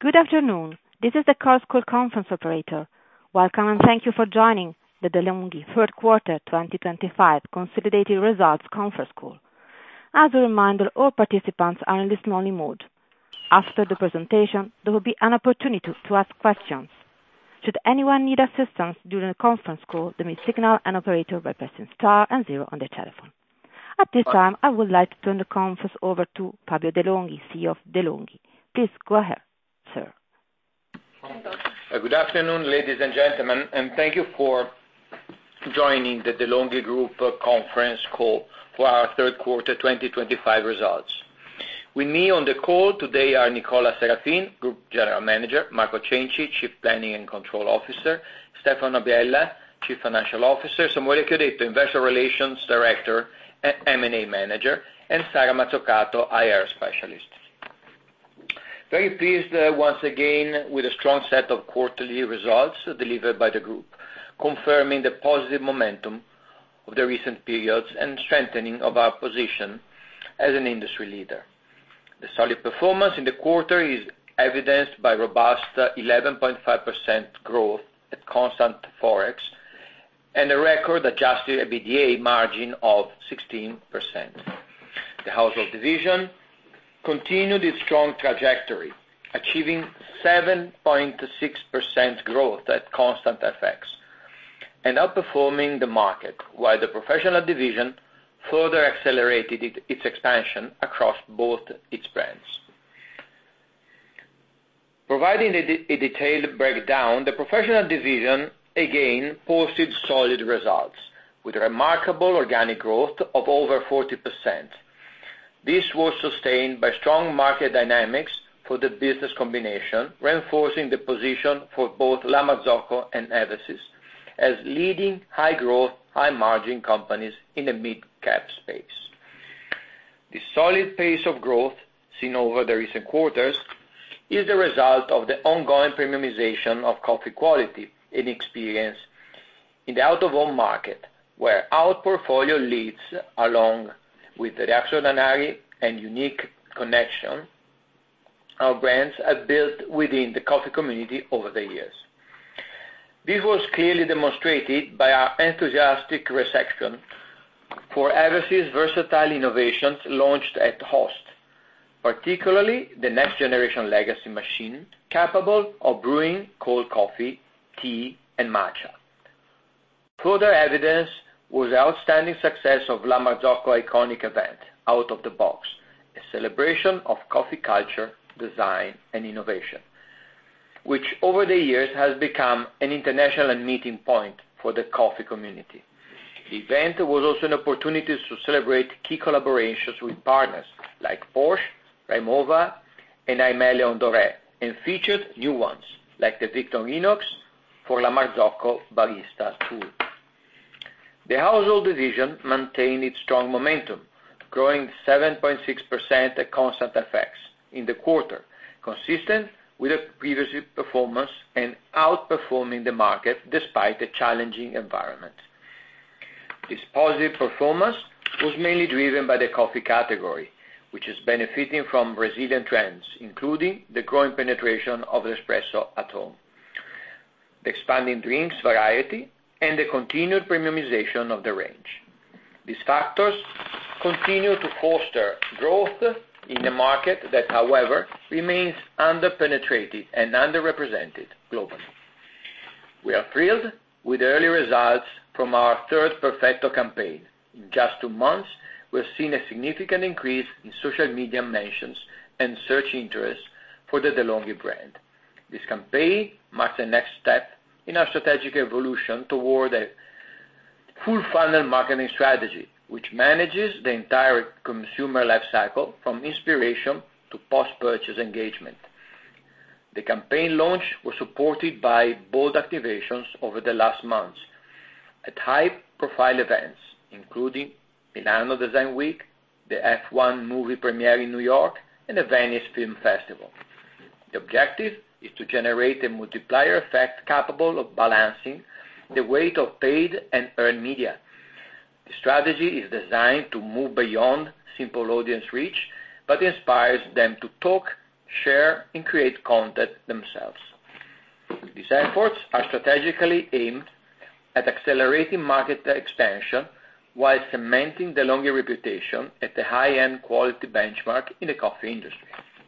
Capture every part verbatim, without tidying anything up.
Good afternoon. This is the Chorus Call conference operator. Welcome, and thank you for joining the De'Longhi third quarter twenty twenty-five consolidated results conference call. As a reminder, all participants are in listen-only mode. After the presentation, there will be an opportunity to ask questions. Should anyone need assistance during the conference call, they may signal an operator by pressing star and zero on their telephone. At this time, I would like to turn the conference over to Fabio De'Longhi, C E O of De'Longhi. Please go ahead, sir. Uh, good afternoon, ladies and gentlemen, and thank you for joining the De'Longhi Group uh, conference call for our third quarter twenty twenty-five results. With me on the call today are Nicola Serafin, Group General Manager, Marco Cenci, Chief Planning and Control Officer, Stefano Biella, Chief Financial Officer, Samuele Chiodetto, Investor Relations Director and M and A Manager, and Sara Mazzucato, I R Specialist. Very pleased uh, once again with a strong set of quarterly results delivered by the group, confirming the positive momentum of the recent periods and strengthening of our position as an industry leader. The solid performance in the quarter is evidenced by robust uh, eleven point five percent growth at constant forex and a record adjusted EBITDA margin of sixteen percent. The Household division continued its strong trajectory, achieving seven point six percent growth at constant F X and outperforming the market, while the Professional division further accelerated it, its expansion across both its brands. Providing a, a detailed breakdown, the Professional division again posted solid results, with remarkable organic growth of over forty percent. This was sustained by strong market dynamics for the business combination, reinforcing the position for both La Marzocco and Eversys as leading high-growth, high-margin companies in the mid-cap space. The solid pace of growth seen over the recent quarters is the result of the ongoing premiumization of coffee quality and experience in the out-of-home market, where our portfolio leads along with the extraordinary and unique connection our brands have built within the coffee community over the years. This was clearly demonstrated by our enthusiastic reception for Eversys' versatile innovations launched at Host, particularly the next generation legacy machine capable of brewing cold coffee, tea, and matcha. Further evidence was the outstanding success of La Marzocco iconic event, Out of the Box, a celebration of coffee culture, design, and innovation, which over the years has become an international meeting point for the coffee community. The event was also an opportunity to celebrate key collaborations with partners like Porsche, Rimowa, and Aimé Leon Dore, and featured new ones like the Victorinox for La Marzocco Barista Tool. The Household division maintained its strong momentum, growing seven point six percent at constant F X in the quarter, consistent with the previous performance and outperforming the market despite a challenging environment. This positive performance was mainly driven by the coffee category, which is benefiting from resilient trends, including the growing penetration of espresso at home, the expanding drinks variety, and the continued premiumization of the range. These factors continue to foster growth in a market that, however, remains under-penetrated and underrepresented globally. We are thrilled with the early results from our third Perfetto campaign. In just two months, we've seen a significant increase in social media mentions and search interest for the De'Longhi brand. This campaign marks the next step in our strategic evolution toward a full-funnel marketing strategy, which manages the entire consumer life cycle from inspiration to post-purchase engagement. The campaign launch was supported by bold activations over the last months at high-profile events, including Milano Design Week, the F one movie premiere in New York, and the Venice Film Festival. The objective is to generate a multiplier effect capable of balancing the weight of paid and earned media. The strategy is designed to move beyond simple audience reach, but inspires them to talk, share, and create content themselves. These efforts are strategically aimed at accelerating market expansion while cementing De'Longhi reputation at the high-end quality benchmark in the coffee industry.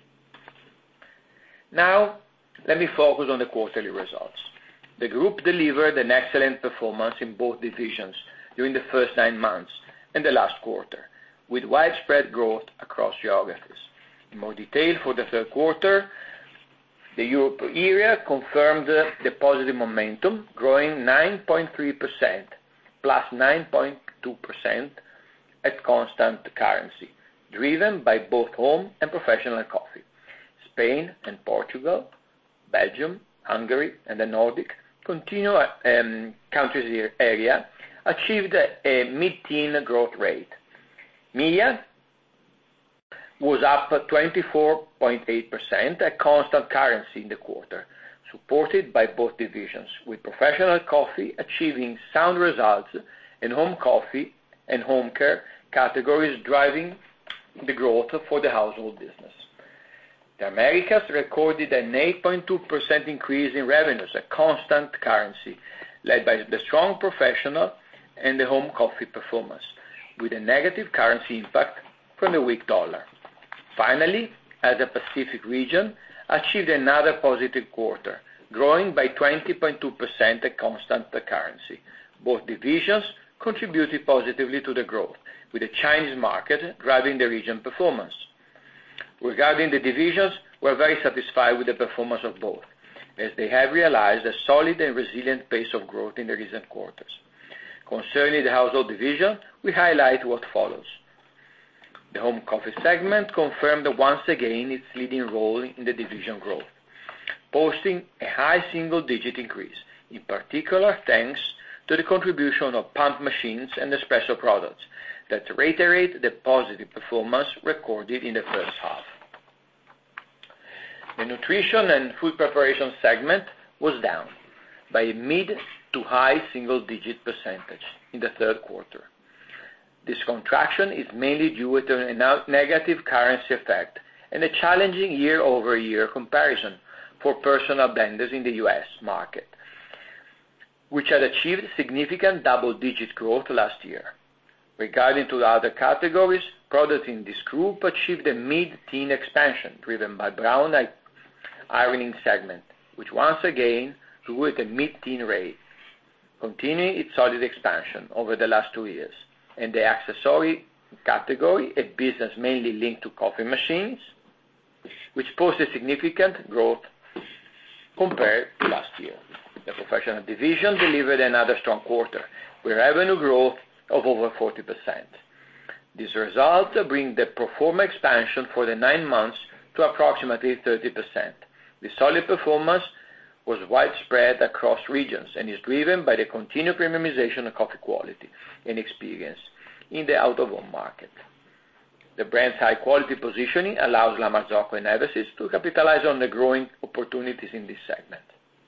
Now, let me focus on the quarterly results. The group delivered an excellent performance in both divisions during the first nine months and the last quarter, with widespread growth across geographies. In more detail, for the third quarter, the Europe area confirmed the positive momentum, growing nine point three percent, plus nine point two percent at constant currency, driven by both home and professional coffee. Spain and Portugal, Belgium, Hungary, and the Nordic continue um, countries area achieved a mid-teen growth rate. M E A was up twenty-four point eight percent at constant currency in the quarter, supported by both divisions, with professional coffee achieving sound results and home coffee and home care categories driving the growth for the household business. The Americas recorded an eight point two percent increase in revenues at constant currency, led by the strong professional and the home coffee performance, with a negative currency impact from the weak dollar. Finally, as the Pacific region achieved another positive quarter, growing by twenty point two percent at constant currency. Both divisions contributed positively to the growth, with the Chinese market driving the region performance. Regarding the divisions, we are very satisfied with the performance of both, as they have realized a solid and resilient pace of growth in the recent quarters. Concerning the household division, we highlight what follows. The home coffee segment confirmed once again its leading role in the division growth, posting a high single-digit increase, in particular thanks to the contribution of pump machines and espresso products that reiterate the positive performance recorded in the first half. The nutrition and food preparation segment was down by a mid to high single-digit percentage in the third quarter. This contraction is mainly due to a negative currency effect and a challenging year-over-year comparison for personal blenders in the U S market, which had achieved significant double-digit growth last year. Regarding to the other categories, products in this group achieved a mid-teen expansion driven by brown ironing segment, which once again grew at a mid-teen rate, continuing its solid expansion over the last two years. And the accessory category, a business mainly linked to coffee machines, which posted significant growth compared to last year. The professional division delivered another strong quarter, with revenue growth of over forty percent. These results bring the pro forma expansion for the nine months to approximately thirty percent. The solid performance was widespread across regions and is driven by the continued premiumization of coffee quality and experience in the out-of-home market. The brand's high-quality positioning allows La Marzocco and Eversys to capitalize on the growing opportunities in this segment.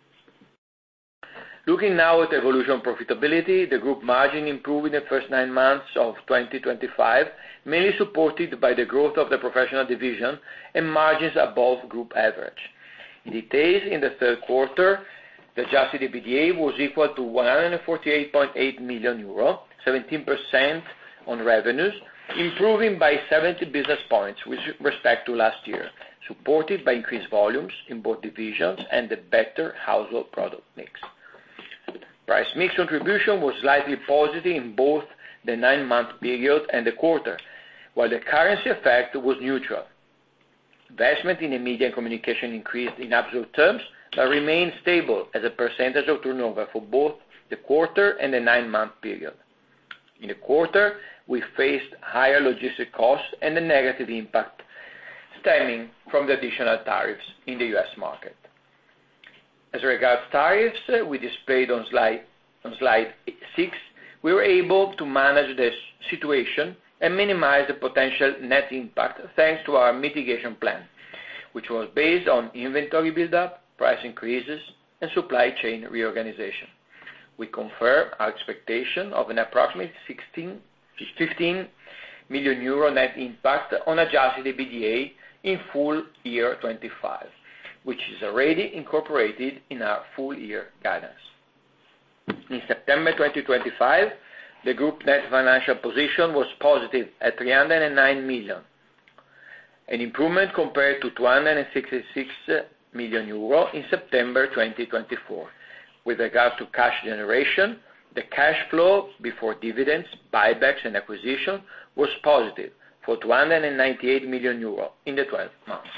Looking now at evolution profitability, the group margin improved in the first nine months of twenty twenty-five, mainly supported by the growth of the professional division and margins above group average. In details, in the third quarter, the adjusted EBITDA was equal to one hundred forty-eight point eight million euro, seventeen percent on revenues, improving by seventy basis points with respect to last year, supported by increased volumes in both divisions and the better household product mix. Price mix contribution was slightly positive in both the nine-month period and the quarter, while the currency effect was neutral. Investment in the media and communication increased in absolute terms, but remained stable as a percentage of turnover for both the quarter and the nine-month period. In the quarter, we faced higher logistic costs and a negative impact stemming from the additional tariffs in the U S market. As regards tariffs, we displayed on slide, on slide six, we were able to manage the situation and minimize the potential net impact thanks to our mitigation plan, which was based on inventory build-up, price increases, and supply chain reorganization. We confirm our expectation of an approximate fifteen million euro net impact on adjusted EBITDA in full year twenty-five, which is already incorporated in our full year guidance. In September twenty twenty-five, the group net financial position was positive at three hundred nine million, an improvement compared to two hundred sixty-six million euro in September twenty twenty-four. With regard to cash generation, the cash flow before dividends, buybacks, and acquisition was positive for two hundred ninety-eight million euro in the twelve months.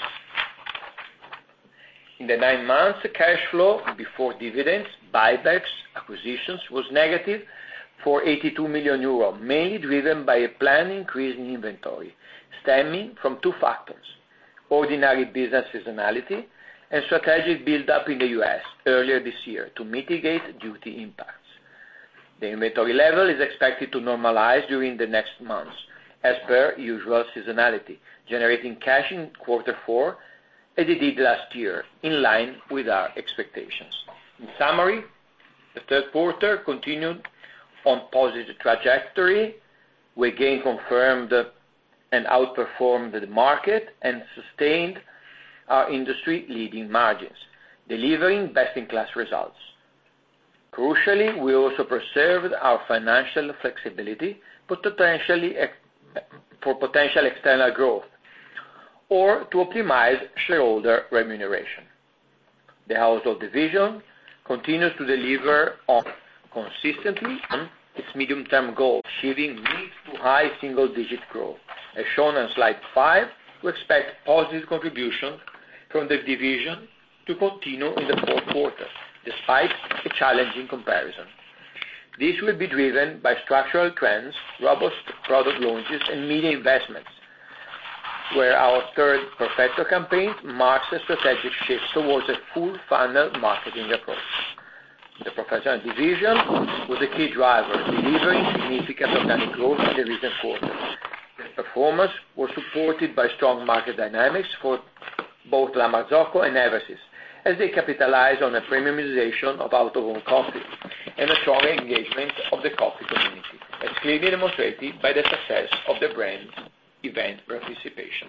In the nine months, cash flow before dividends, buybacks, acquisitions was negative for eighty-two million euro, mainly driven by a planned increase in inventory, stemming from two factors: ordinary business seasonality and strategic build-up in the U S earlier this year to mitigate duty impacts. The inventory level is expected to normalize during the next months, as per usual seasonality, generating cash in quarter four, as it did last year, in line with our expectations. In summary, the third quarter continued on positive trajectory. We again confirmed and outperformed the market and sustained our industry-leading margins, delivering best-in-class results. Crucially, we also preserved our financial flexibility potentially for potential external growth or to optimize shareholder remuneration. The household division continues to deliver on consistently on its medium-term goal, achieving mid to high single-digit growth. As shown on slide five, we expect positive contribution from the division to continue in the fourth quarter, despite a challenging comparison. This will be driven by structural trends, robust product launches, and media investments, where our third Perfetto campaign marks a strategic shift towards a full-funnel marketing approach. The professional division was a key driver, delivering significant organic growth in the recent quarter. The performance was supported by strong market dynamics for both La Marzocco and Eversys, as they capitalize on a premiumization of out-of-home coffee and a strong engagement of the coffee community, as clearly demonstrated by the success of the brand's event participation.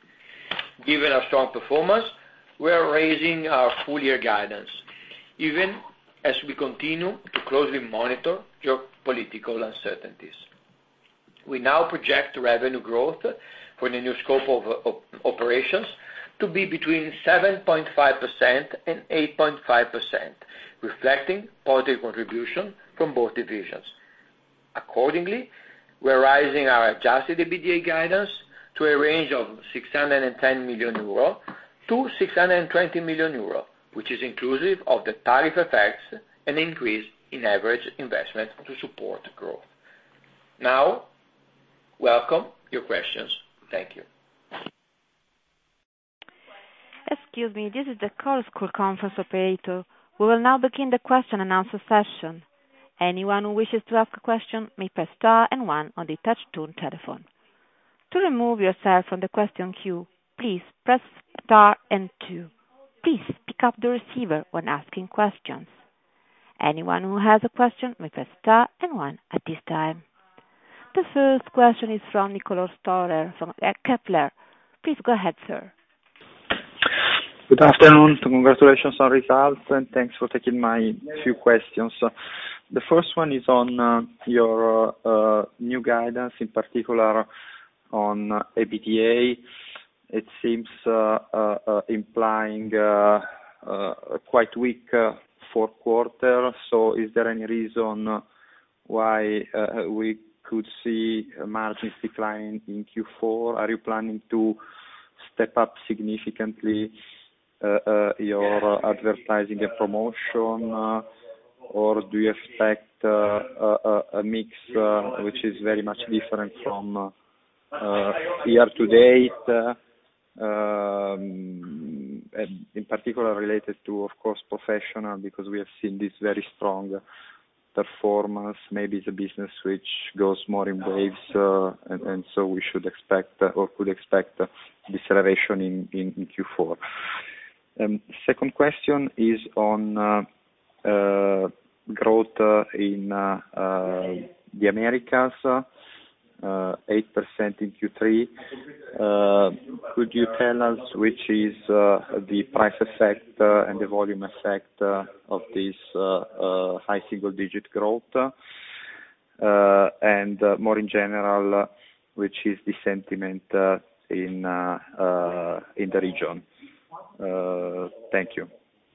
Given our strong performance, we are raising our full-year guidance, even as we continue to closely monitor geopolitical uncertainties. We now project revenue growth for the new scope of, of operations to be between seven point five percent and eight point five percent, reflecting positive contribution from both divisions. Accordingly, we're raising our adjusted EBITDA guidance to a range of six hundred ten million euro to six hundred twenty million euro, which is inclusive of the tariff effects and increase in average investment to support growth. Now, welcome your questions. Thank you. Excuse me, this is the Chorus Call conference operator. We will now begin the question and answer session. Anyone who wishes to ask a question may press star and one on the touch-tone telephone. To remove yourself from the question queue, please press star and two. Please pick up the receiver when asking questions. Anyone who has a question may press star and one at this time. The first question is from Niccolò Storer from Kepler. Please go ahead, sir. Good afternoon. Congratulations on results, and thanks for taking my few questions. The first one is on uh, your uh, new guidance, in particular on uh, EBITDA. It seems uh, uh, uh, implying uh, uh, a quite weak uh, fourth quarter. So is there any reason why uh, we could see margins decline in Q four? Are you planning to step up significantly uh, uh, your advertising and promotion, uh, or do you expect uh, a, a mix uh, which is very much different from uh, uh, year to date, uh, um, and in particular related to, of course, professional, because we have seen this very strong performance. Maybe it's a business which goes more in waves, uh, and, and so we should expect uh, or could expect uh, deceleration in, in, in Q four. Um, second question is on uh, uh, growth uh, in uh, uh, the Americas. Uh, uh, eight percent in Q three. Uh, could you tell us which is uh, the price effect uh, and the volume effect uh, of this uh, uh, high single-digit growth? Uh, and uh, more in general, uh, which is the sentiment uh, in uh, uh, in the region? Uh, thank you.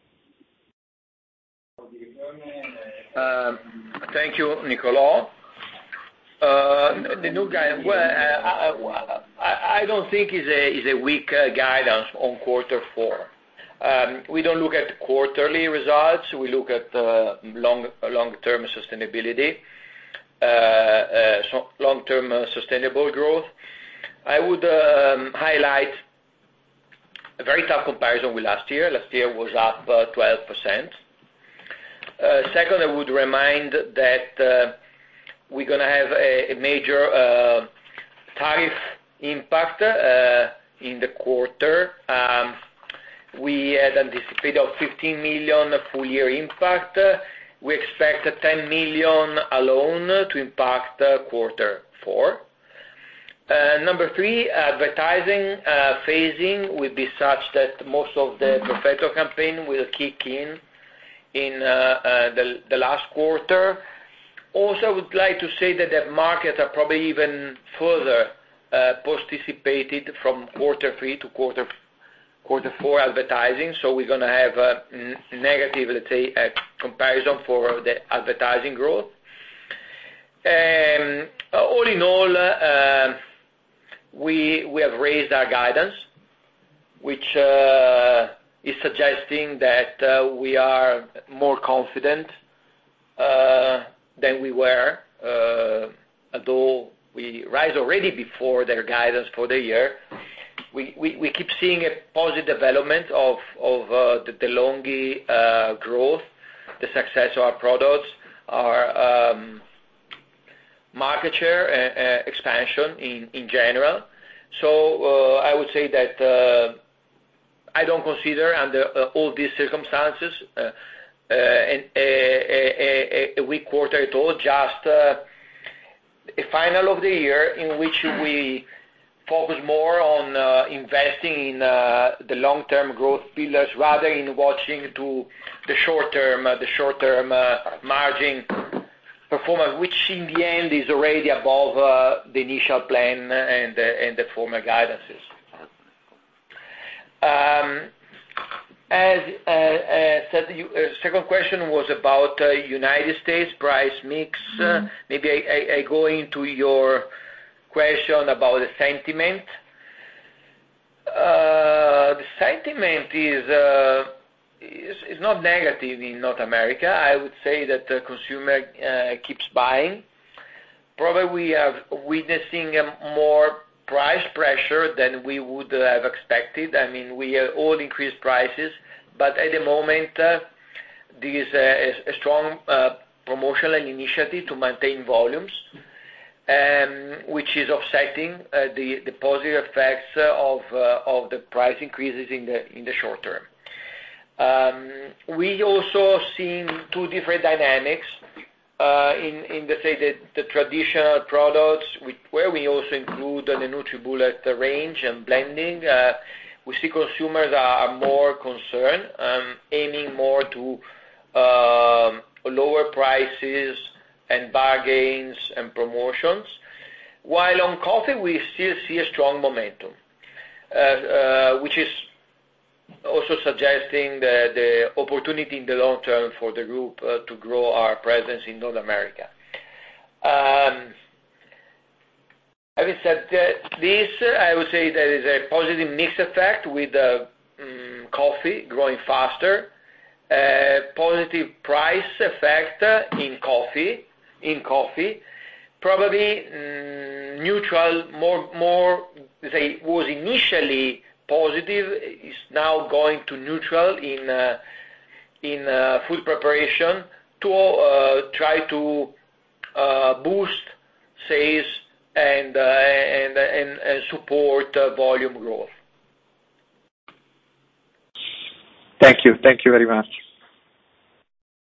Um, thank you, Nicolò. Uh, the new guidance, well, I, I, I don't think is a is a weak uh, guidance on quarter four. Um, we don't look at quarterly results. We look at uh, long long-term sustainability, uh, uh, so long-term uh, sustainable growth. I would um, highlight a very tough comparison with last year. Last year was up uh, twelve percent. Uh, second, I would remind that uh, we're going to have a, a major uh, tariff impact uh, in the quarter. Um, we had anticipated of fifteen million full year impact. Uh, we expect ten million alone to impact uh, quarter four. Uh, number three, advertising uh, phasing will be such that most of the Perfetto campaign will kick in in uh, uh, the, the last quarter. Also, I would like to say that the markets are probably even further uh, posticipated from quarter three to quarter quarter four advertising. So we're going to have a n- negative, let's say, a comparison for the advertising growth. Um, all in all, uh, we we have raised our guidance, which uh, is suggesting that uh, we are more confident uh, than we were, uh, although we rise already before their guidance for the year. We, we, we keep seeing a positive development of, of uh, the De'Longhi uh, growth, the success of our products, our um, market share uh, uh, expansion in, in general. So uh, I would say that uh, I don't consider under uh, all these circumstances uh, uh, a, a, a, a weak quarter at all, just uh, a final of the year in which we focus more on uh, investing in uh, the long-term growth pillars rather in watching to the short-term, uh, the short-term uh, margin performance, which in the end is already above uh, the initial plan and, uh, and the former guidances. Um, as uh, uh, said, you, uh, second question was about uh, United States price mix. Mm-hmm. Uh, maybe I, I, I go into your question about the sentiment. Uh, the sentiment is, uh, is is not negative in North America. I would say that the consumer uh, keeps buying. Probably we are witnessing a more price pressure than we would have expected. I mean, we have all increased prices, but at the moment uh, there is a, a strong uh, promotional initiative to maintain volumes, um, which is offsetting uh, the, the positive effects of uh, of the price increases in the in the short term. Um, we also seen two different dynamics. Uh, in, in the, say, the, the traditional products, with, where we also include the NutriBullet range and blending, uh, we see consumers are, are more concerned, um, aiming more to uh, lower prices and bargains and promotions, while on coffee we still see a strong momentum, uh, uh, which is also suggesting the, the opportunity in the long term for the group uh, to grow our presence in North America. Um, having said that, this, I would say there is a positive mix effect with uh, um, coffee growing faster, uh, positive price effect in coffee, in coffee, probably um, neutral, more, more, say, was initially positive, is now going to neutral in uh, in uh, food preparation to uh, try to uh, boost sales and uh, and, and and support uh, volume growth. Thank you. Thank you very much.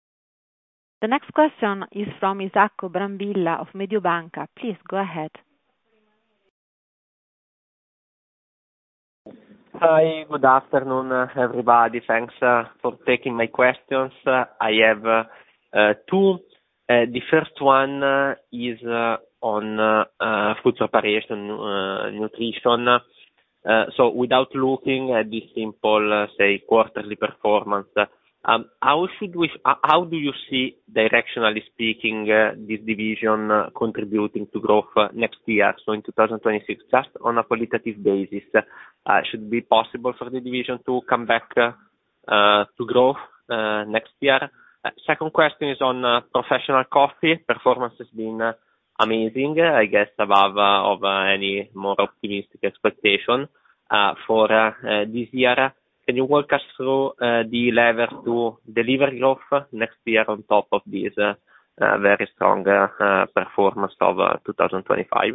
The next question is from Isacco Brambilla of Mediobanca. Please go ahead. Hi, good afternoon, uh, everybody. Thanks uh, for taking my questions. Uh, I have uh, uh, two. Uh, the first one uh, is uh, on uh, uh, food preparation, uh, nutrition. Uh, so without looking at the simple, uh, say, quarterly performance, uh, um, how should we, uh, how do you see, directionally speaking, uh, this division uh, contributing to growth uh, next year, so in two thousand twenty-six, just on a qualitative basis? Uh, should it be possible for the division to come back uh, uh, to growth uh, next year? Uh, second question is on uh, professional coffee. Performance has been uh, amazing, uh, I guess above uh, of uh, any more optimistic expectation uh, for uh, uh, this year. Can you walk us through uh, the levers to deliver growth next year on top of this uh, uh, very strong uh, uh, performance of uh, two thousand twenty-five?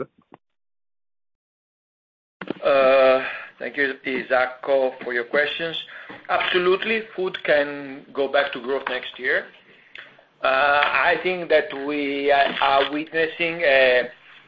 Uh, thank you, Isacco, for your questions. Absolutely, food can go back to growth next year. Uh, I think that we are witnessing a,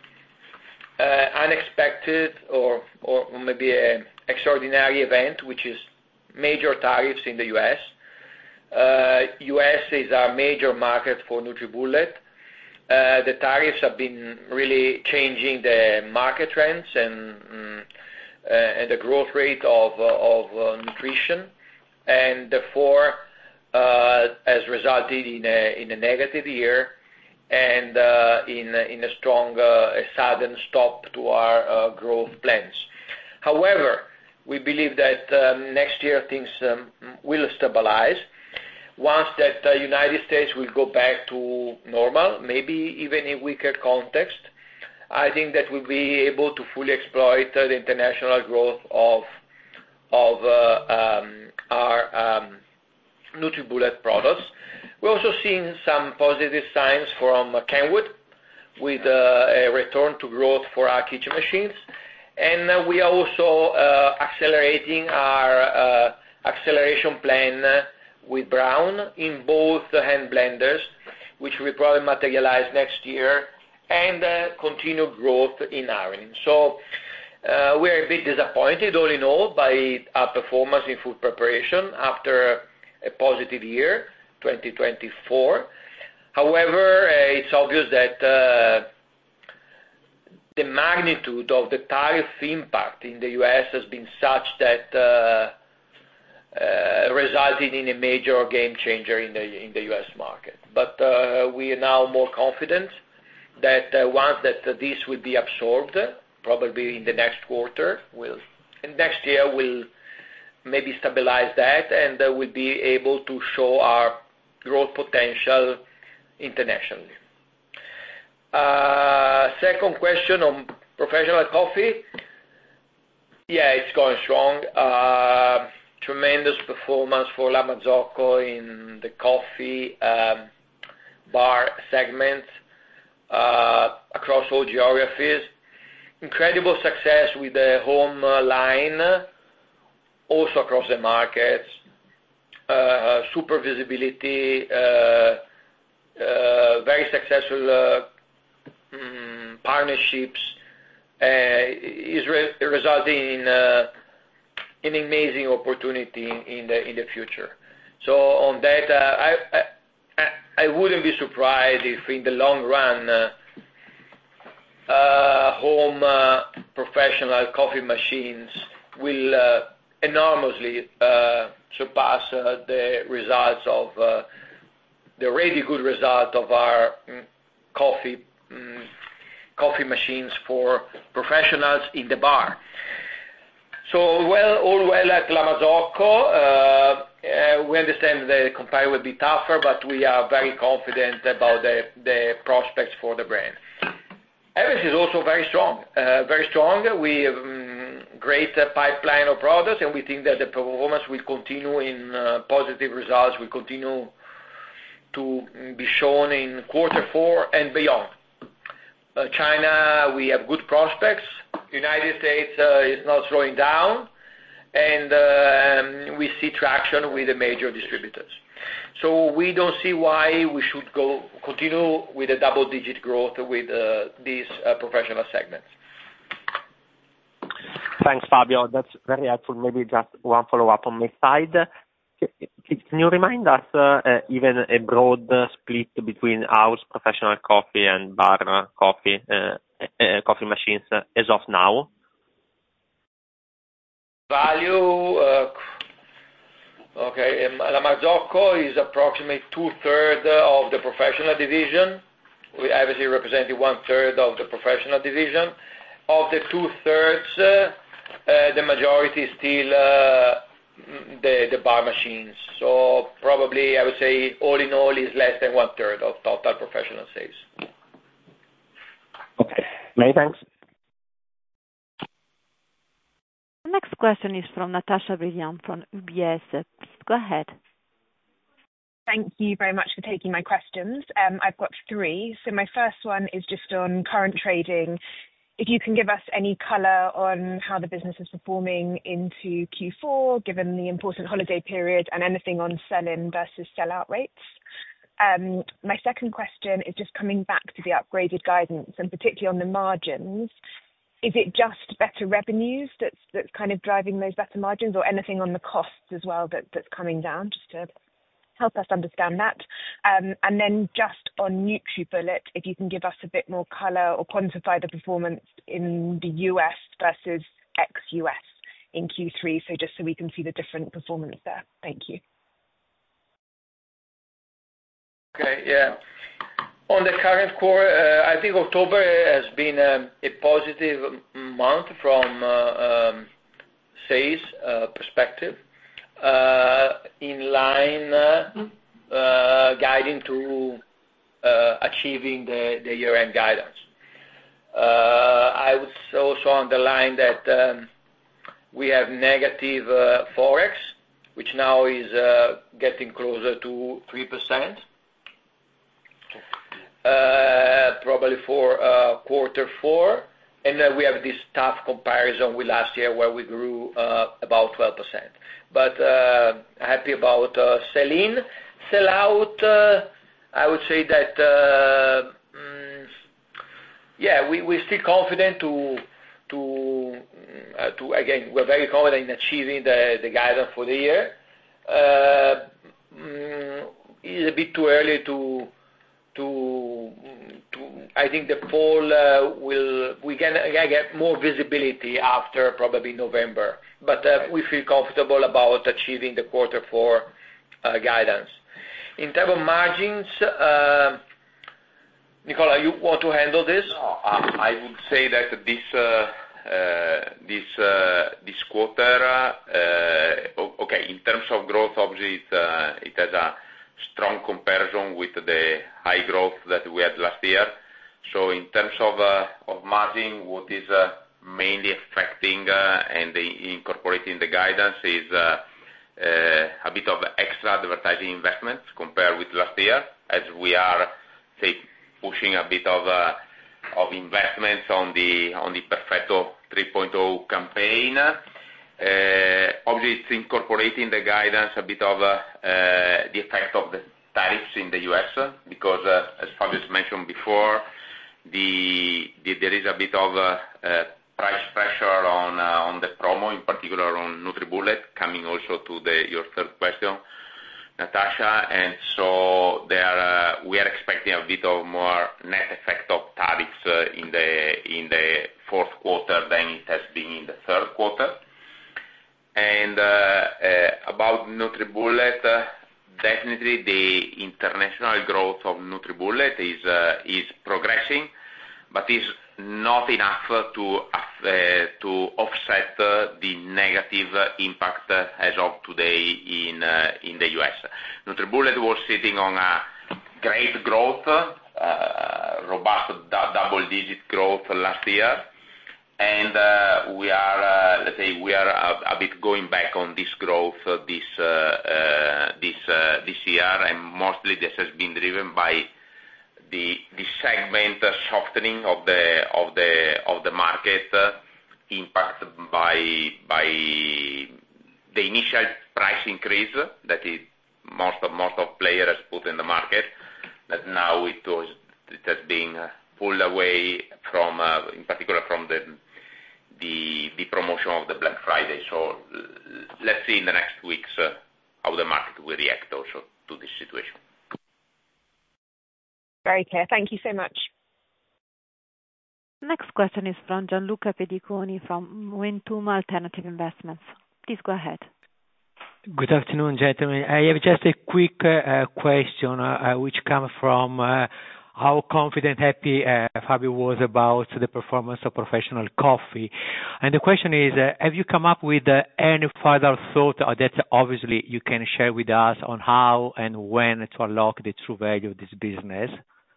a unexpected or, or maybe an extraordinary event, which is major tariffs in the U S. Uh, U S is our major market for NutriBullet. Uh, the tariffs have been really changing the market trends and, um, uh, and the growth rate of, uh, of uh, nutrition, and therefore uh, has resulted in a, in a negative year and uh, in, in a strong, uh, a sudden stop to our uh, growth plans. However, we believe that um, next year things um, will stabilize. Once that the United States will go back to normal, maybe even in weaker context, I think that we'll be able to fully exploit uh, the international growth of of uh, um, our um, NutriBullet products. We're also seeing some positive signs from uh, Kenwood with uh, a return to growth for our kitchen machines. And uh, we are also uh, accelerating our uh, acceleration plan uh, with Braun in both the hand blenders, which will probably materialize next year, and uh, continue growth in ironing. So uh, we're a bit disappointed, all in all, by our performance in food preparation after a positive year, twenty twenty-four. However, uh, it's obvious that uh, the magnitude of the tariff impact in the U S has been such that uh, uh, resulted in a major game changer in the in the U S market. But uh, we are now more confident that uh, once that uh, this will be absorbed, probably in the next quarter, we'll, and next year we'll maybe stabilize that, and uh, we'll be able to show our growth potential internationally. Uh, second question on professional coffee. Yeah, it's going strong. Uh, tremendous performance for La Marzocco in the coffee um, bar segment uh, across all geographies. Incredible success with the home uh, line, also across the markets. Uh, super visibility, uh, uh, very successful uh, Um, partnerships uh, is re- resulting in uh, an amazing opportunity in the in the future. So on that, uh, I, I I wouldn't be surprised if in the long run, uh, uh, home uh, professional coffee machines will uh, enormously uh, surpass uh, the results of uh, the really good result of our mm, coffee. Mm, coffee machines for professionals in the bar. So well, all well at La Marzocco. Uh, uh, we understand the compare will be tougher, but we are very confident about the, the prospects for the brand. Everest is also very strong, uh, very strong. We have um, great uh, pipeline of products, and we think that the performance will continue in uh, positive results, will continue to be shown in quarter four and beyond. Uh, China, we have good prospects. United States uh, is not slowing down, and um, we see traction with the major distributors. So we don't see why we should go continue with a double-digit growth with uh, these uh, professional segments. Thanks, Fabio. That's very helpful. Maybe just one follow-up on my side. Can you remind us uh, even a broad split between house professional coffee and bar coffee uh, uh, coffee machines uh, as of now? Value, uh, okay, La Marzocco is approximately two-thirds of the professional division. We obviously representing one-third of the professional division. Of the two-thirds, uh, uh, the majority is still uh, the, the bar machines. So probably, I would say, all in all, is less than one-third of total professional sales. Okay, many thanks. The next question is from Natasha Brilliant from U B S. Please go ahead. Thank you very much for taking my questions. Um, I've got three. So my first one is just on current trading. If you can give us any color on how the business is performing into Q four, given the important holiday period, and anything on sell-in versus sell-out rates. Um, my second question is just coming back to the upgraded guidance, and particularly on the margins. Is it just better revenues that's that's kind of driving those better margins, or anything on the costs as well that, that's coming down, just to help us understand that? Um, and then just on NutriBullet, if you can give us a bit more color or quantify the performance in the U S versus ex-U S in Q three, so just so we can see the different performance there. Thank you. Okay, yeah. On the current quarter, uh, I think October has been um, a positive month from uh, um, sales uh, perspective, uh, in line uh, uh, guiding to uh, achieving the, the year-end guidance. Uh, I would also underline that um, we have negative uh, Forex, which now is uh, getting closer to three percent. Uh, probably for uh, quarter four, and uh, we have this tough comparison with last year where we grew uh, about twelve percent. But uh, happy about uh, sell-in. Sell-out, uh, I would say that, uh, mm, yeah, we, we're still confident to, to, uh, to, again, we're very confident in achieving the, the guidance for the year. Uh, mm, it's a bit too early to To, to, I think the fall uh, will, we can get more visibility after probably November, but uh, we feel comfortable about achieving the quarter four uh, guidance. In terms of margins, uh, Nicola, you want to handle this? No, I, I would say that this uh, uh, this uh, this quarter, uh, okay, in terms of growth, obviously it, uh, it has a strong comparison with the high growth that we had last year. So in terms of uh, of margin, what is uh, mainly affecting uh, and the, incorporating the guidance is uh, uh, a bit of extra advertising investments compared with last year, as we are, say, pushing a bit of uh, of investments on the on the Perfetto three point oh campaign. Uh, obviously, it's incorporating the guidance a bit of uh, uh, the effect of the tariffs in the U S, because, uh, as Fabio mentioned before, the, the, there is a bit of uh, uh, price pressure on uh, on the promo, in particular on NutriBullet, coming also to the, your third question, Natasha, and so there uh, we are expecting a bit of more net effect of tariffs uh, in the in the fourth quarter than it has been in the third quarter. And uh, uh, about NutriBullet, uh, definitely the international growth of NutriBullet is uh, is progressing, but is not enough to uh, to offset uh, the negative impact uh, as of today in uh, in the U S. NutriBullet was sitting on a great growth, uh, robust double-digit growth last year. And uh, we are, uh, let's say, we are a, a bit going back on this growth uh, this uh, uh, this uh, this year, and mostly this has been driven by the the segment uh, softening of the of the of the market, uh, impacted by by the initial price increase that it, most of most of players put in the market. That now it was it has been pulled away from, uh, in particular from the the the promotion of the Black Friday. So let's see in the next weeks uh, how the market will react also to this situation. Very clear. Thank you so much. Next question is from Gianluca Pediconi from Momentum Alternative Investments. Please go ahead. Good afternoon, gentlemen. I have just a quick uh, question uh, which comes from uh, how confident, happy uh, Fabio was about the performance of Professional Coffee. And the question is, uh, have you come up with uh, any further thought that obviously you can share with us on how and when to unlock the true value of this business?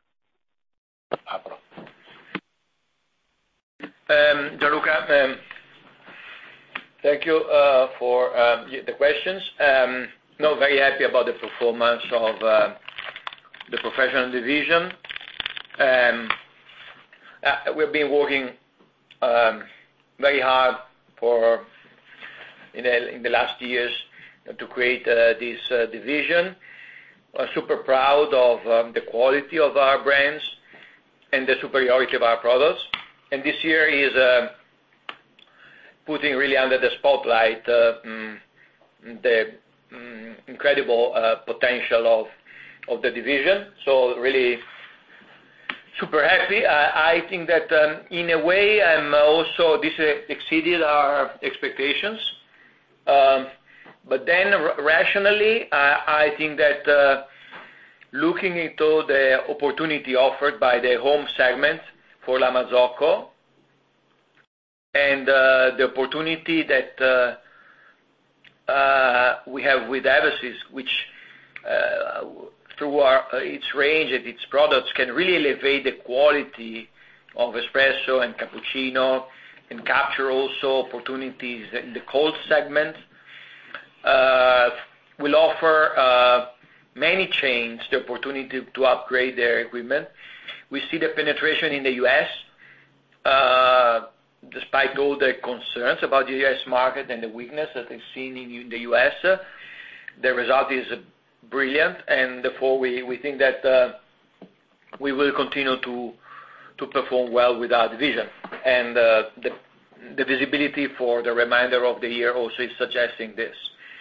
Um, Gianluca, um, thank you uh, for um, the questions. Um, no, very happy about the performance of uh, the professional division. Um, uh, we've been working um, very hard for in the, in the last years to create uh, this uh, division. I'm super proud of um, the quality of our brands and the superiority of our products. And this year is uh, putting really under the spotlight uh, um, the um, incredible uh, potential of of the division. So really super happy. I, I think that um, in a way I'm also this uh, exceeded our expectations. Um, but then r- rationally, I, I think that uh, looking into the opportunity offered by the home segment for La Marzocco, and uh, the opportunity that uh, uh, we have with Eversys, which uh, through our, uh, its range and its products can really elevate the quality of espresso and cappuccino and capture also opportunities in the cold segment, uh, will offer uh, many chains the opportunity to upgrade their equipment. We see the penetration in the U S, uh, despite all the concerns about the U S market and the weakness that they've seen in the U S, uh, the result is brilliant, and therefore we, we think that uh, we will continue to to perform well with our division. And uh, the, the visibility for the remainder of the year also is suggesting this.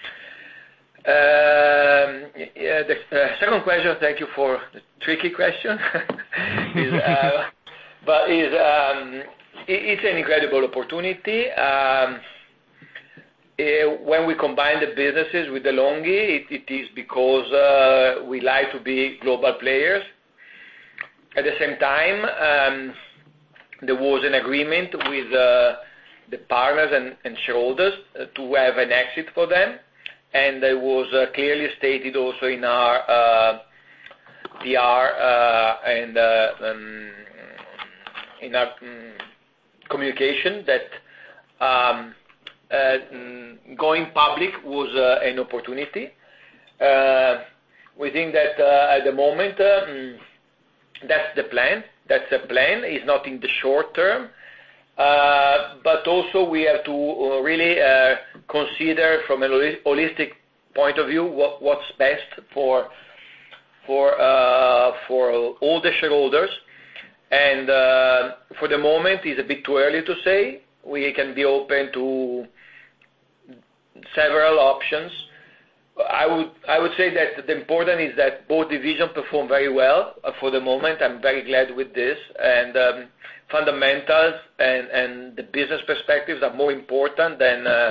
Um, yeah, the uh, second question, thank you for the tricky question, is, uh, but is um, it, it's an incredible opportunity. Um, uh, when we combine the businesses with De'Longhi, it, it is because uh, we like to be global players. At the same time, um, there was an agreement with uh, the partners and, and shareholders uh, to have an exit for them. And it was uh, clearly stated also in our uh, P R uh, and uh, um, in our um, communication that um, uh, going public was uh, an opportunity. Uh, we think that uh, at the moment uh, that's the plan. That's a plan. It's not in the short term. Uh, but also we have to uh, really uh, consider from a holistic point of view what, what's best for for uh, for all the shareholders. And uh, for the moment, it's a bit too early to say. We can be open to several options. I would I would say that the important is that both divisions perform very well uh, for the moment. I'm very glad with this, and um, fundamentals and, and the business perspectives are more important than uh,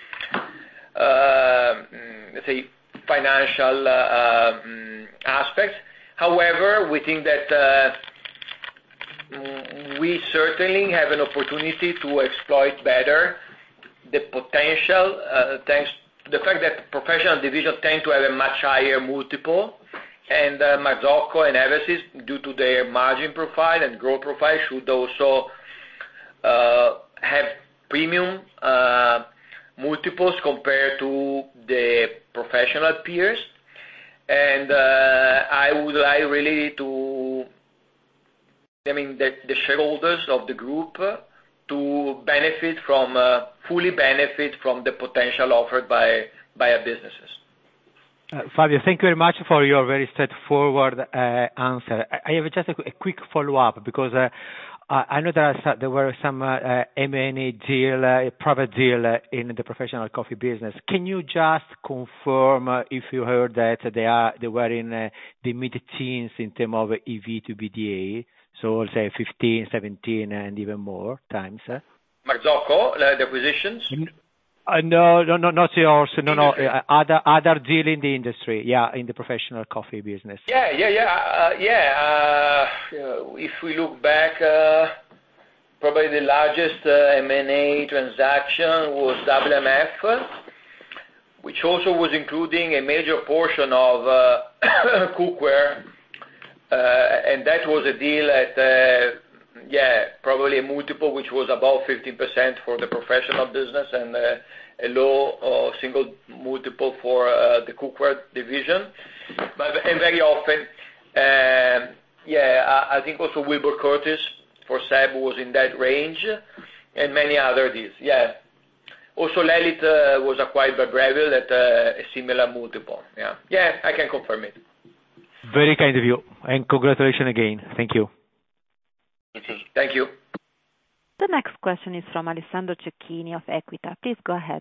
uh, let's say financial uh, um, aspects. However, we think that uh, we certainly have an opportunity to exploit better the potential uh, thanks to the fact that professional divisions tend to have a much higher multiple, and uh, Marzocco and Eversys, due to their margin profile and growth profile, should also uh, have premium uh, multiples compared to the professional peers. And uh, I would like really to, I mean, the, the shareholders of the group to benefit from, uh, fully benefit from the potential offered by by our businesses. Uh, Fabio, thank you very much for your very straightforward uh, answer. I, I have just a, a quick follow-up because uh, I, I know there, are some, there were some uh, M and A deal, uh, private deal uh, in the professional coffee business. Can you just confirm uh, if you heard that they are they were in uh, the mid-teens in terms of E V to B D A, so let's say fifteen, seventeen, and even more times? Uh? Marzocco, uh, the acquisitions? Uh, no, no, no, not yours. No, no, uh, other other deal in the industry. Yeah, in the professional coffee business. Yeah, yeah, yeah, uh, yeah. Uh, if we look back, uh, probably the largest uh, M and A transaction was W M F, which also was including a major portion of uh, cookware, uh, and that was a deal at. Uh, Yeah, probably a multiple which was above fifteen percent for the professional business and uh, a low uh, single multiple for uh, the cookware division. But and very often, um, yeah, I, I think also Wilbur Curtis for S E B was in that range, and many other deals. Yeah, also Lelit uh, was acquired by Breville at uh, a similar multiple. Yeah, yeah, I can confirm it. Very kind of you, and congratulations again. Thank you. Thank you. The next question is from Alessandro Cecchini of Equita. Please go ahead.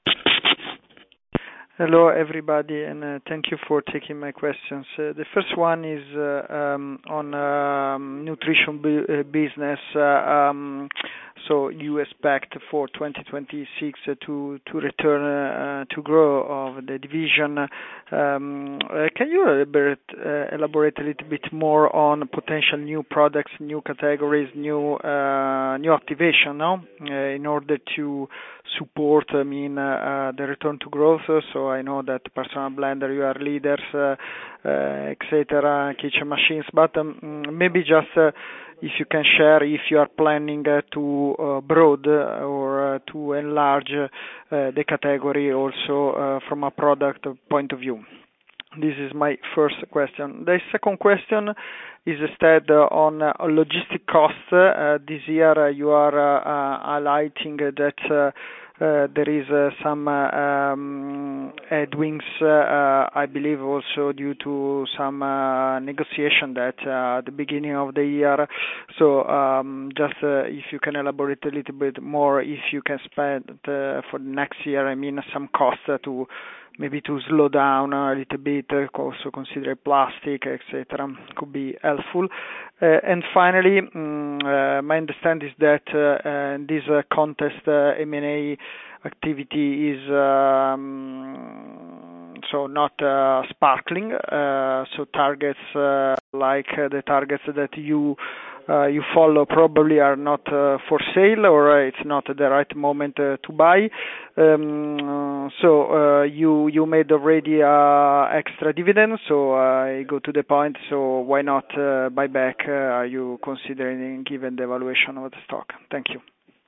Hello, everybody, and uh, thank you for taking my questions. Uh, the first one is uh, um, on um, nutrition bu- uh, business. Uh, um, so you expect for twenty twenty-six uh, to to return uh, to grow of the division. Um, uh, can you elaborate, uh, elaborate a little bit more on potential new products, new categories, new uh, new activation, no? Uh, in order to support, I mean, uh, uh, the return to growth. So I know that personal blender, you are leaders, uh, uh, et cetera, kitchen machines, but um, maybe just uh, if you can share if you are planning uh, to uh, broad uh, or uh, to enlarge uh, the category also uh, from a product point of view. This is my first question. The second question is instead uh, on uh, logistic costs. Uh, this year uh, you are uh, uh, highlighting that uh, Uh, there is uh, some uh, um, headwinds, uh, uh, I believe also due to some uh, negotiation that uh, at the beginning of the year. So um, just uh, if you can elaborate a little bit more, if you can spend uh, for next year, I mean, some costs uh, to maybe to slow down a little bit, uh, also consider plastic, et cetera, could be helpful. Uh, and finally, um, uh, my understanding is that uh, uh, this uh, contest uh, M and A activity is um, so not uh, sparkling, uh, so targets uh, like uh, the targets that you Uh, you follow probably are not uh, for sale, or uh, it's not the right moment uh, to buy. Um, so uh, you you made already uh, extra dividends, so I go to the point. So why not uh, buy back? Uh, are you considering given the valuation of the stock? Thank you.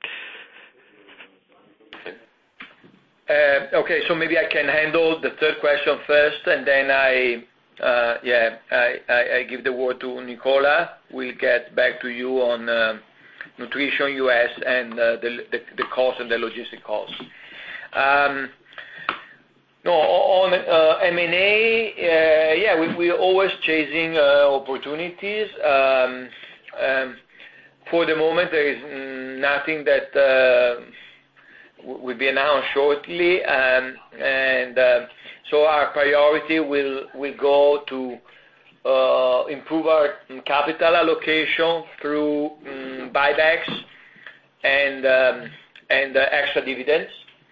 Uh, okay, so maybe I can handle the third question first, and then I. Uh, yeah, I, I, I give the word to Nicola. We'll get back to you on uh, nutrition U S and uh, the, the the cost and the logistic costs. Um, no, on uh, M and A, uh, yeah, we, we're always chasing uh, opportunities. Um, um, for the moment, there is nothing that uh, will be announced shortly, um, and uh, so our priority will will go to uh, improve our capital allocation through um, buybacks and um, and uh, extra dividends.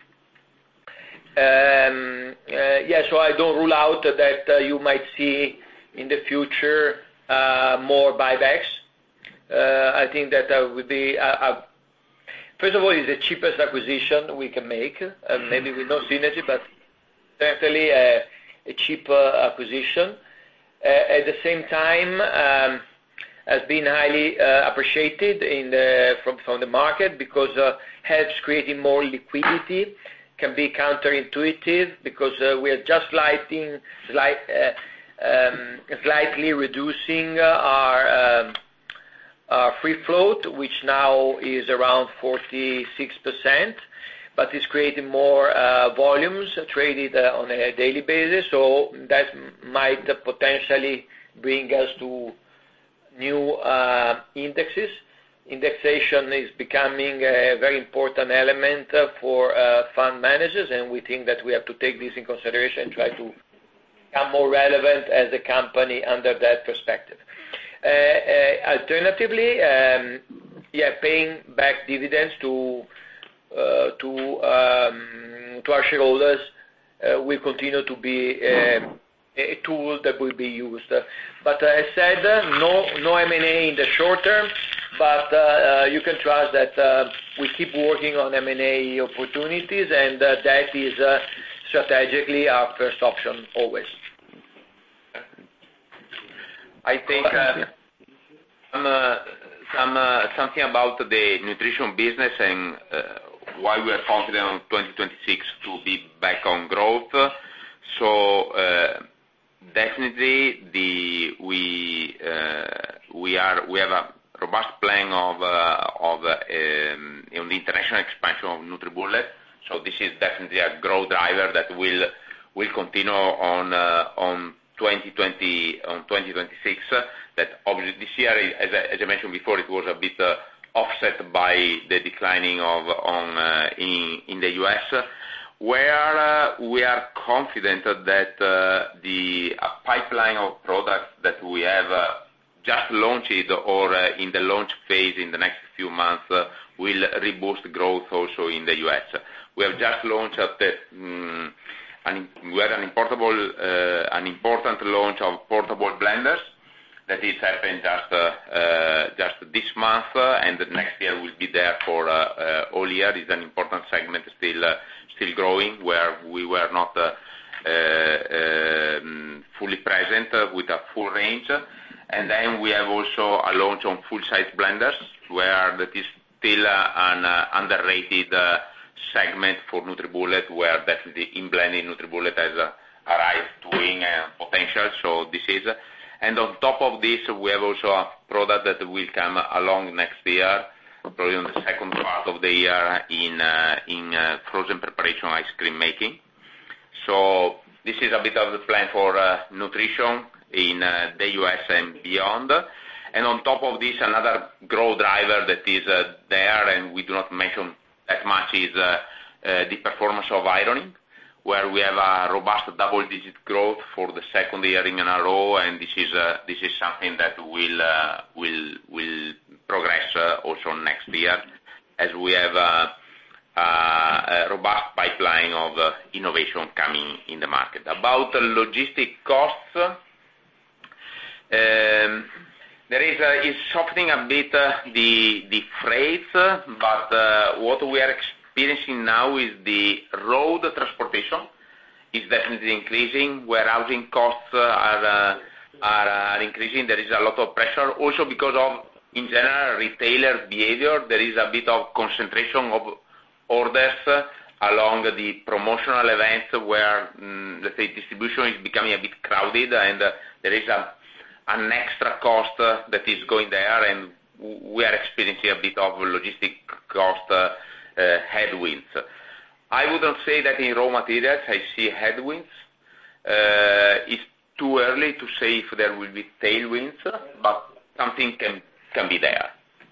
Um, uh, yeah, so I don't rule out that uh, you might see in the future uh, more buybacks. Uh, I think that uh, would be. Uh, uh, first of all, it's the cheapest acquisition we can make. Uh, maybe with no synergy, but certainly a, a cheap uh, acquisition. Uh, at the same time, um, has been highly uh, appreciated in the, from, from the market because uh, helps creating more liquidity, can be counterintuitive because uh, we are just slightly, slight, uh, um, slightly reducing our, um, our free float, which now is around forty-six percent. but it's creating more uh, volumes traded uh, on a daily basis. So that might potentially bring us to new uh, indexes. Indexation is becoming a very important element for uh, fund managers, and we think that we have to take this in consideration and try to become more relevant as a company under that perspective. Uh, uh, alternatively, um, yeah, paying back dividends to uh, to um, to our shareholders uh, will continue to be uh, a tool that will be used. But uh, as said, uh, no no M and A in the short term, but uh, uh, you can trust that uh, we keep working on M and A opportunities, and uh, that is uh, strategically our first option always. I think uh, some, uh, some uh, something about the nutrition business and uh, why we are confident on twenty twenty-six to be back on growth. So uh, definitely the we uh, we are we have a robust plan of uh, of uh, um, on the international expansion of NutriBullet. So this is definitely a growth driver that will will continue on uh, on twenty twenty on twenty twenty-six. That obviously this year, as I, as I mentioned before, it was a bit uh, offset by the declining of on uh, in in the U S, where uh, we are confident that uh, the uh, pipeline of products that we have uh, just launched or uh, in the launch phase in the next few months uh, will reboost growth also in the U S. We have just launched at the, um, an, we had an, importable, uh, an important launch of portable blenders that is happening just uh, uh, just this month, uh, and the next year will be there for uh, uh, all year. It's an important segment still uh, still growing, where we were not uh, uh, um, fully present uh, with a full range. And then we have also a launch on full-size blenders, where that is still uh, an uh, underrated uh, segment for NutriBullet, where definitely in blending NutriBullet has uh, arrived to win uh, potential. So this is, uh, and on top of this, we have also a product that will come along next year, probably on the second part of the year, in uh, in uh, frozen preparation ice cream making. So this is a bit of the plan for uh, nutrition in uh, the U S and beyond. And on top of this, another growth driver that is uh, there, and we do not mention that much, is uh, uh, the performance of ironing, where we have a robust double-digit growth for the second year in a row, and this is uh, this is something that will uh, will will progress uh, also next year, as we have uh, uh, a robust pipeline of uh, innovation coming in the market. About uh, logistic costs, um, there is uh, is softening a bit uh, the the freights, uh, but uh, what we are experiencing now is the road transportation is definitely increasing. Warehousing costs uh, are, uh, are are increasing. There is a lot of pressure, also because of, in general, retailer behavior. There is a bit of concentration of orders uh, along the promotional events, where um, let's say distribution is becoming a bit crowded, and uh, there is a an extra cost uh, that is going there, and we are experiencing a bit of logistic cost uh, uh, headwinds. I wouldn't say that in raw materials I see headwinds. Uh, it's too early to say if there will be tailwinds, but something can can be there.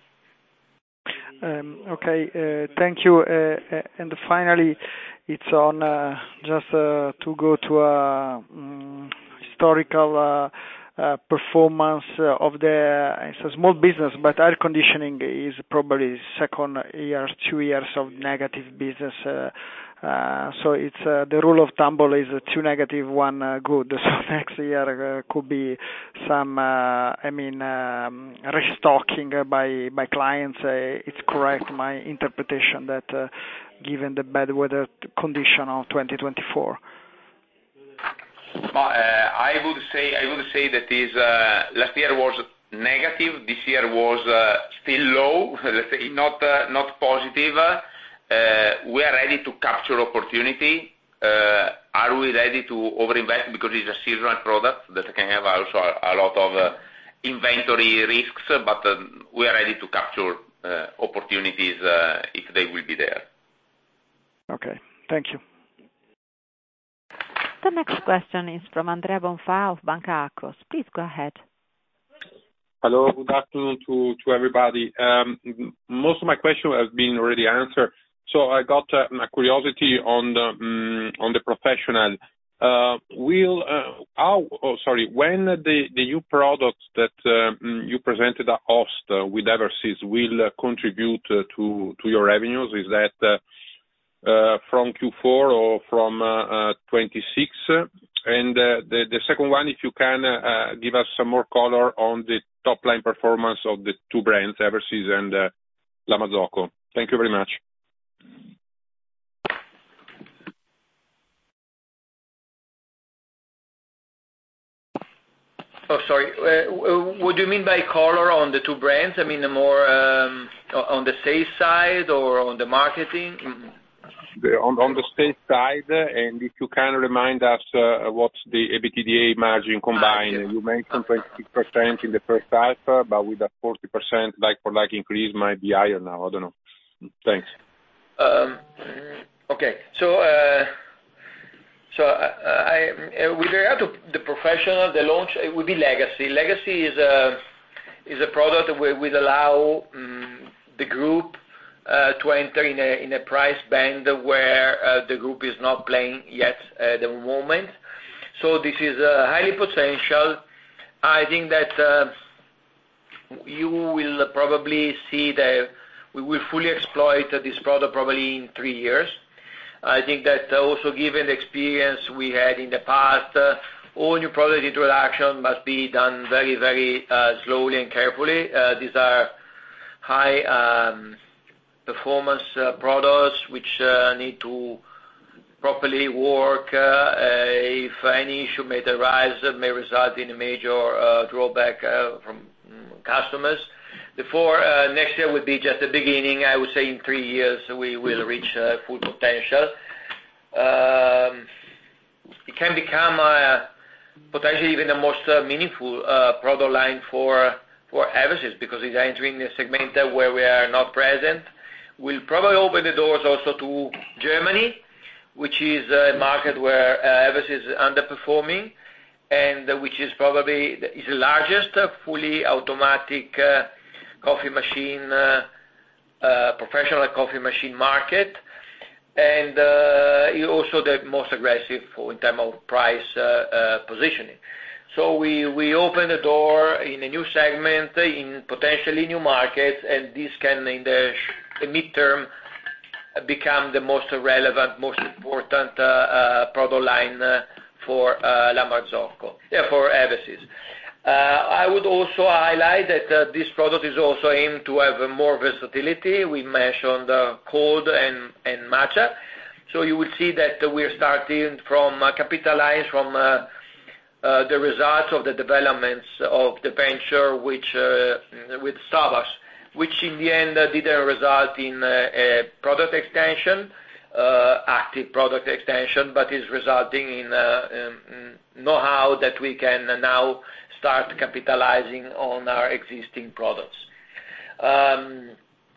Um, okay, uh, thank you. Uh, uh, and finally, it's on uh, just uh, to go to a um, historical uh, Uh, performance uh, of the, it's a small business, but air conditioning is probably second year, two years of negative business. Uh, uh, so it's uh, the rule of thumb is two negative, one uh, good. So next year uh, could be some, uh, I mean, um, restocking by by clients. Uh, it's correct, my interpretation, that uh, given the bad weather condition of twenty twenty-four. But, uh, I would say I would say that is uh, last year was negative. This year was uh, still low. Let's say not uh, not positive. Uh, we are ready to capture opportunity. Uh, are we ready to overinvest because it's a seasonal product that can have also a, a lot of uh, inventory risks? But uh, we are ready to capture uh, opportunities uh, if they will be there. Okay. Thank you. The next question is from Andrea Bonfà of Banca Akros. Please go ahead. Hello, good afternoon to, to everybody. Um, most of my questions have been already answered. So I got uh, a curiosity on the um, on the professional. Uh, will uh, how? Oh, sorry. When the, the new products that uh, you presented at Host uh, with Eversys will uh, contribute uh, to to your revenues? Is that uh, uh, from Q four or from uh, uh, twenty-six? And uh, the the second one, if you can uh, give us some more color on the top line performance of the two brands, Eversys and uh, La Marzocco. Thank you very much. Oh, sorry. Uh, what do you mean by color on the two brands? I mean, more um, on the sales side or on the marketing? Mm-hmm. The, on, on the sales side, and if you can remind us uh, what's the EBITDA margin combined. Ah, yeah. You mentioned twenty-six percent in the first half, uh, but with a forty percent like-for-like increase might be higher now. I don't know. Thanks. Um, okay. So, uh, so uh, I, uh, with regard to the professional, the launch, it would be Legacy. Legacy is a, is a product that will, will allow um, the group Uh, to enter in a in a price band where uh, the group is not playing yet at the moment. So this is uh, highly potential. I think that uh, you will probably see that we will fully exploit this product probably in three years. I think that also given the experience we had in the past, uh, all new product introduction must be done very, very uh, slowly and carefully. Uh, these are high um, performance uh, products which uh, need to properly work. Uh, if any issue may arise, uh, may result in a major uh, drawback uh, from um, customers. Therefore, uh, next year will be just the beginning. I would say in three years we will reach uh, full potential. Um, it can become uh, potentially even the most uh, meaningful uh, product line for for Eversys because it's entering a segment where we are not present. Will probably open the doors also to Germany, which is a market where uh, Eversys is underperforming, and uh, which is probably the, is the largest uh, fully automatic uh, coffee machine, uh, uh, professional coffee machine market, and uh, also the most aggressive for, in terms of price uh, uh, positioning. So we, we open the door in a new segment, in potentially new markets, and this can, in the, the midterm, become the most relevant, most important uh, uh, product line uh, for uh, La Marzocco, yeah, for Eversys. Uh, I would also highlight that uh, this product is also aimed to have uh, more versatility. We mentioned uh, cold and, and matcha. So you will see that uh, we're starting from uh, capitalize from uh, Uh, the results of the developments of the venture which uh, with Starbucks, which in the end uh, didn't result in uh, a product extension, uh, active product extension, but is resulting in uh, um, know-how that we can now start capitalizing on our existing products. Um,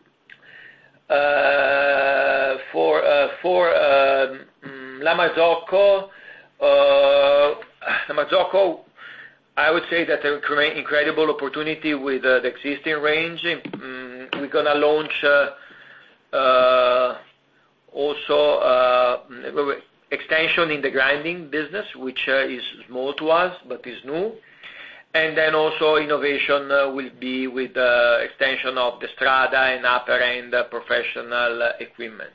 uh, for uh, for um, La Marzocco, uh, La Marzocco, I would say that an incredible opportunity with uh, the existing range. Um, we're going to launch uh, uh, also uh, extension in the grinding business, which uh, is small to us, but is new. And then also innovation uh, will be with the uh, extension of the Strada and upper-end uh, professional uh, equipment.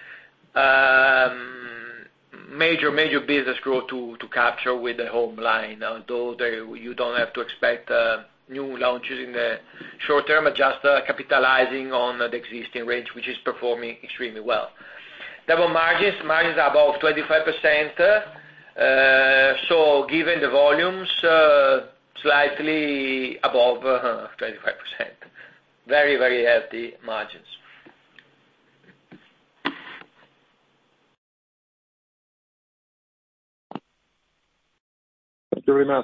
Um, Major, major business growth to, to capture with the home line, although there, you don't have to expect uh, new launches in the short term, but just uh, capitalizing on uh, the existing range, which is performing extremely well. Double margins, margins are above twenty-five percent, uh, so given the volumes, uh, slightly above uh, twenty-five percent. Very, very healthy margins. Thank you very much.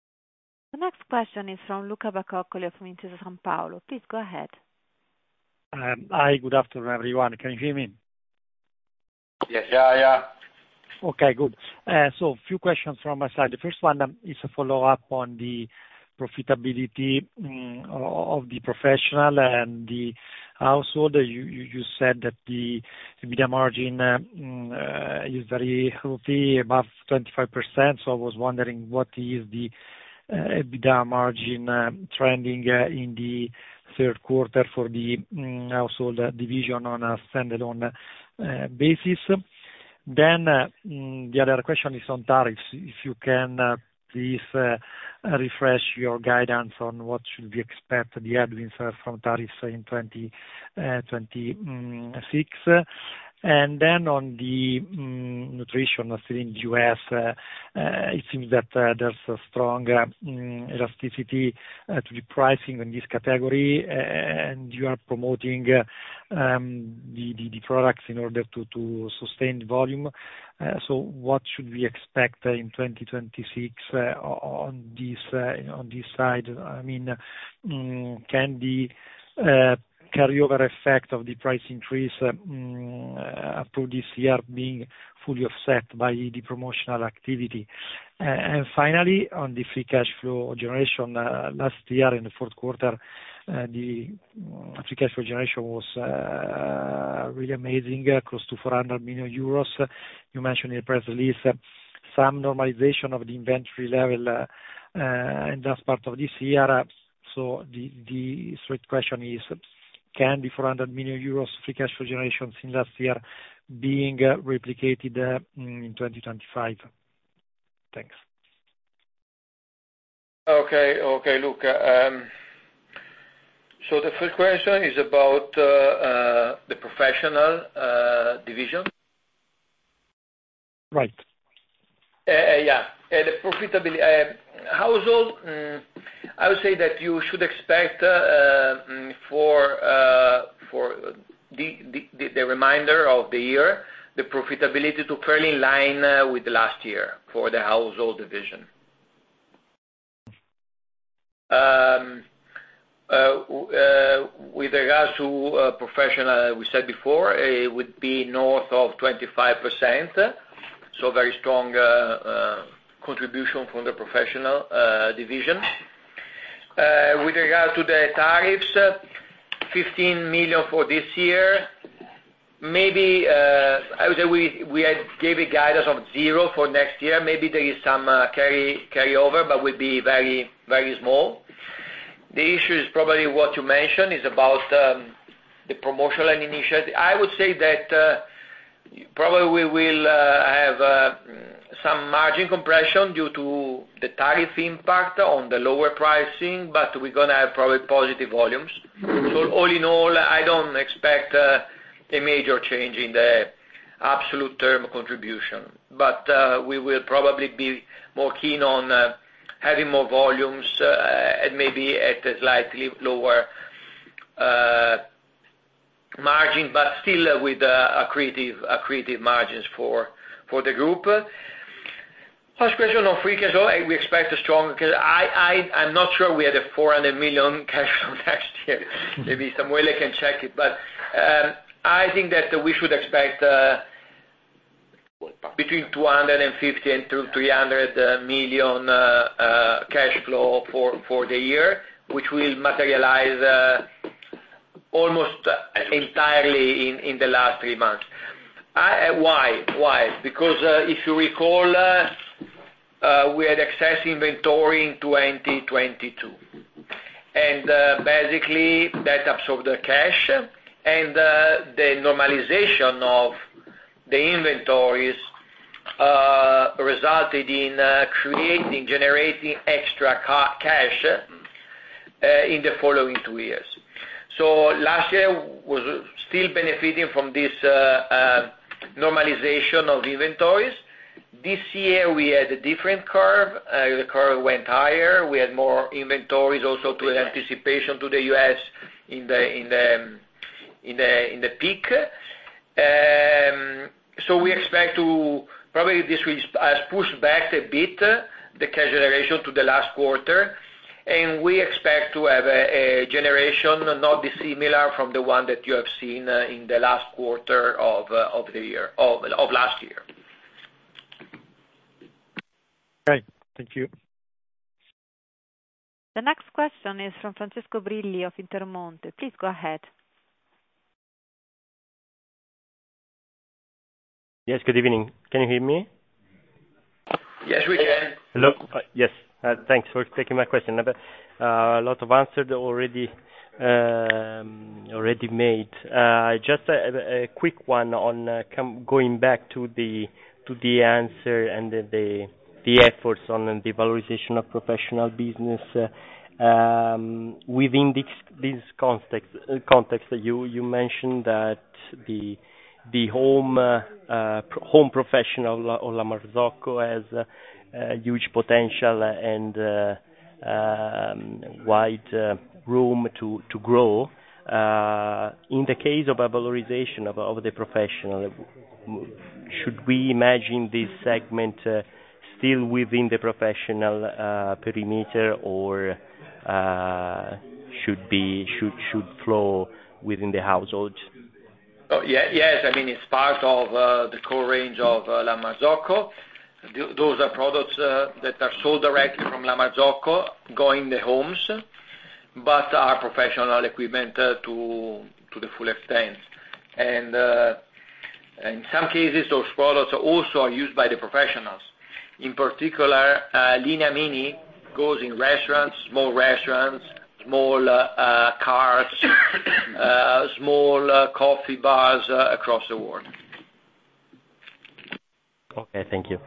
The next question is from Luca Bacoccoli of Intesa Sanpaolo. Please go ahead. Um, Hi, good afternoon, everyone. Can you hear me? Yes. Yeah, yeah. Okay, good. Uh, So few questions from my side. The first one um, is a follow-up on the profitability um, of the professional and the household. You you you said that the EBITDA margin uh, uh, is very healthy, above twenty-five percent. So I was wondering what is the uh, EBITDA margin uh, trending uh, in the third quarter for the um, household division on a standalone uh, basis. Then uh, the other question is on tariffs. If you can uh, please uh, refresh your guidance on what should we expect the headwinds uh, from tariffs in twenty twenty-six. And then on the um, nutrition, still in the U S, uh, uh, it seems that uh, there's a strong uh, um, elasticity uh, to the pricing in this category, and you are promoting uh, um, the, the, the products in order to, to sustain the volume. Uh, so what should we expect uh, in twenty twenty-six uh, on this uh, on this side? I mean, um, can the uh, carryover effect of the price increase um, uh, up to this year being fully offset by the promotional activity? Uh, and finally, on the free cash flow generation, uh, last year in the fourth quarter, uh, the uh, free cash flow generation was uh, really amazing, uh, close to four hundred million euros. You mentioned in the press release uh, some normalization of the inventory level uh, uh, in that part of this year. Uh, so the, the straight question is, can the four hundred million euros free cash flow generation in last year being uh, replicated uh, in twenty twenty-five? Thanks. Okay. Okay, Luca. Um, so the first question is about uh, uh, the professional uh, division. Right. Uh, yeah. Uh, the profitability. Uh, household, um, I would say that you should expect uh, um, for uh, for the, the the remainder of the year the profitability to fairly in line uh, with last year for the household division. Um, uh, uh, with regards to uh, professional, we said before, it would be north of twenty-five percent, so very strong uh, uh, contribution from the professional uh, division. Uh, with regard to the tariffs, uh, fifteen million for this year. Maybe, uh, I would say we, we had gave a guidance of zero for next year. Maybe there is some uh, carry carryover, but will be very, very small. The issue is probably what you mentioned, is about um, the promotional initiative. I would say that uh, probably we will uh, have uh, some margin compression due to the tariff impact on the lower pricing, but we're going to have probably positive volumes. So all in all, I don't expect uh, a major change in the absolute term contribution, but uh, we will probably be more keen on uh, having more volumes uh, and maybe at a slightly lower uh, margin, but still uh, with uh, accretive, accretive margins for, for the group. Last question on free cash flow. We expect a strong, because I, I, I'm not sure we had a four hundred million cash flow next year. Maybe Samuele can check it, but um, I think that we should expect uh, between two hundred fifty and three hundred million uh, uh, cash flow for, for the year, which will materialize uh, almost entirely in, in the last three months. I, uh, why? Why? Because uh, if you recall, uh, uh, we had excess inventory in twenty twenty-two. And uh, basically that absorbed the cash, and uh, the normalization of the inventories uh, resulted in uh, creating, generating extra ca- cash uh, in the following two years. So last year was still benefiting from this uh, uh, normalization of inventories. This year we had a different curve. Uh, the curve went higher. We had more inventories also to anticipation to the U S in the in the in the in the peak. Um, so we expect to probably this will has pushed back a bit uh, the cash generation to the last quarter. and we expect to have a generation not dissimilar from the one that you have seen in the last quarter of the year, of last year. Great. Thank you. The next question is from Francesco Brilli of Intermonte. Please go ahead. Yes, good evening. Can you hear me? Yes, we can. Hello. Uh, yes. Uh, thanks for taking my question. Uh, a lot of answers already um, already made. Uh, just a, a quick one on uh, com- going back to the to the answer and the the, the efforts on the valorization of professional business. Uh, um, within this this context, uh, context, you you mentioned that the the home uh, uh, pro- home professional or La Marzocco has uh, uh, huge potential and uh, um, wide uh, room to to grow. Uh, in the case of a valorization of, of the professional, should we imagine this segment uh, still within the professional uh, perimeter, or uh, should be should should flow within the household? Oh, yeah, yes, I mean, it's part of uh, the core range of uh, La Marzocco. Th- those are products uh, that are sold directly from La Marzocco, going in the homes, but are professional equipment uh, to to the full extent. And uh, in some cases, those products also are used by the professionals. In particular, uh, Linea Mini goes in restaurants, small restaurants, small uh, uh, carts, uh, small uh, coffee bars uh, across the world. Okay, thank you.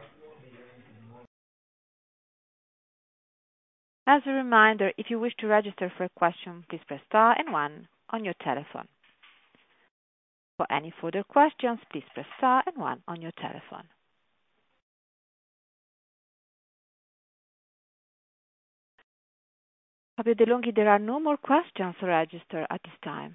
As a reminder, if you wish to register for a question, please press star and one on your telephone. For any further questions, please press star and one on your telephone. Fabio De Longhi, there are no more questions registered at this time.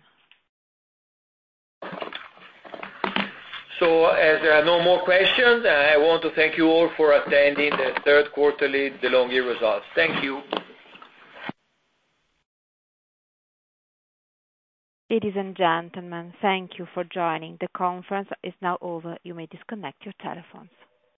So, as there are no more questions, I want to thank you all for attending the third quarterly De Longhi results. Thank you. Ladies and gentlemen, thank you for joining. The conference is now over. You may disconnect your telephones.